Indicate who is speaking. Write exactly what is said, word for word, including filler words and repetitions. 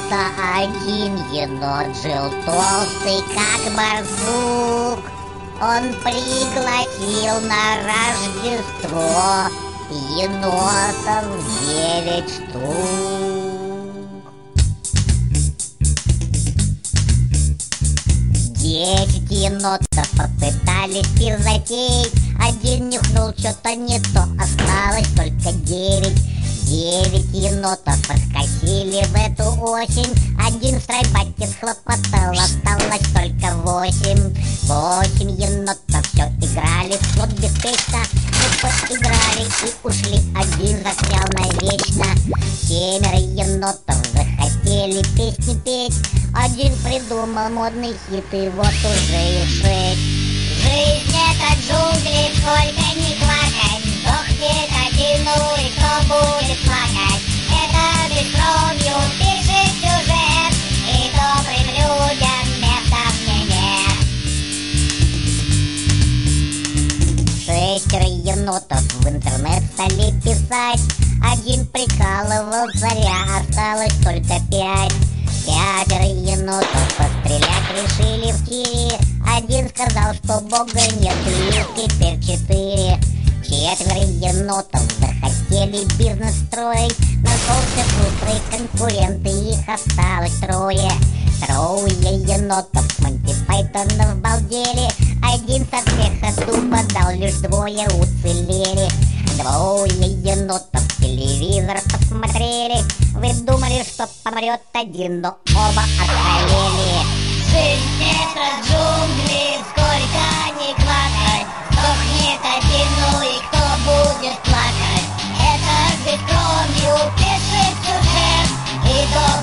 Speaker 1: Как-то один енот жил толстый, как барсук. Он пригласил на Рождество енотов девять штук. Десять енотов попытались пир затеять. Один нюхнул что-то не то, осталось только девять. Девять енотов подкосили в эту осень. Один в страйкбате схлопотал, осталось только восемь. Восемь енотов все играли в слот беспечно. Мы поиграли и ушли, один застрял навечно. Семеро енотов захотели песни петь. Один придумал модный хит, и вот уже и шесть. Жизнь это джунгли, сколько ни плакать. Сдохнет один, ну и кто будет плакать? Это бескровью пишет сюжет, и добрым людям места мне нет. Шестеро енотов в интернет стали писать. Один прикалывал царя, осталось только пять. Пятеро енотов пострелять решили в тире. Один сказал, что бога нет, и их теперь четыре. Четверо енотов захотели бизнес строить. Нашелся шустрый конкурент, и их осталось трое. Трое енотов с Монти Пайтонов балдели. Один со смеха дуба дал, лишь двое уцелели. Двое енотов телевизор посмотрели. Вы думали, что помрет один, но оба ошалели. Жизнь это джунгли, сколько ни плакать. Сдохнет один, ну и кто будет плакать? Это бескровью пишет сюжет, и до